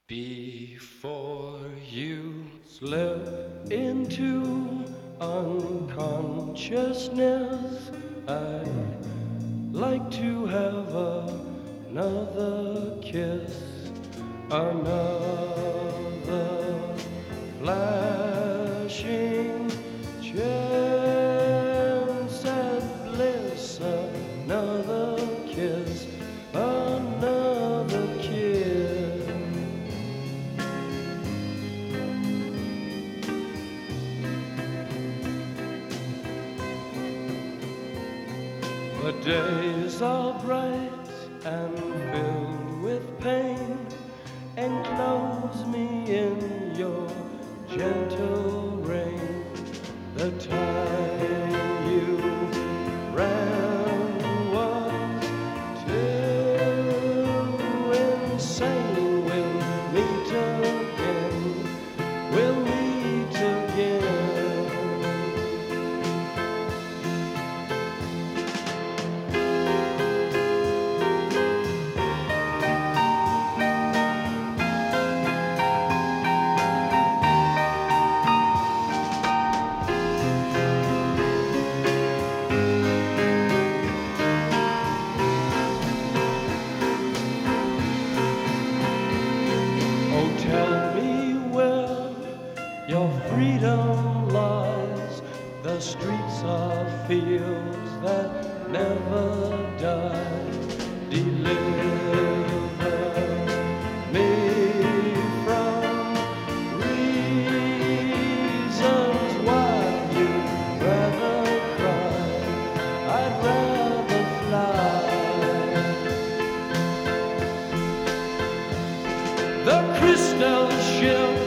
Before you slip into unconsciousness, I'd like to have another kiss, another flashing chance at bliss, another kiss, another kiss. The days are bright and filled with pain. Enclose me in your gentle rain. The time you ran was too insane. We'll meet again. We'll meet again. Oh, tell me where your freedom lies. The streets are fields that never die. Deliver me from reasons why you'd rather cry. I'd rather fly. The crystal ship